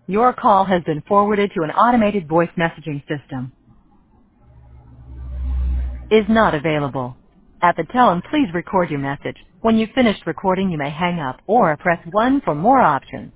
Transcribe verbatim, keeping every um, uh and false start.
Your call has been forwarded to an automated voice messaging system. Is not available. At the tone, please record your message. When you've finished recording, you may hang up or press one for more options.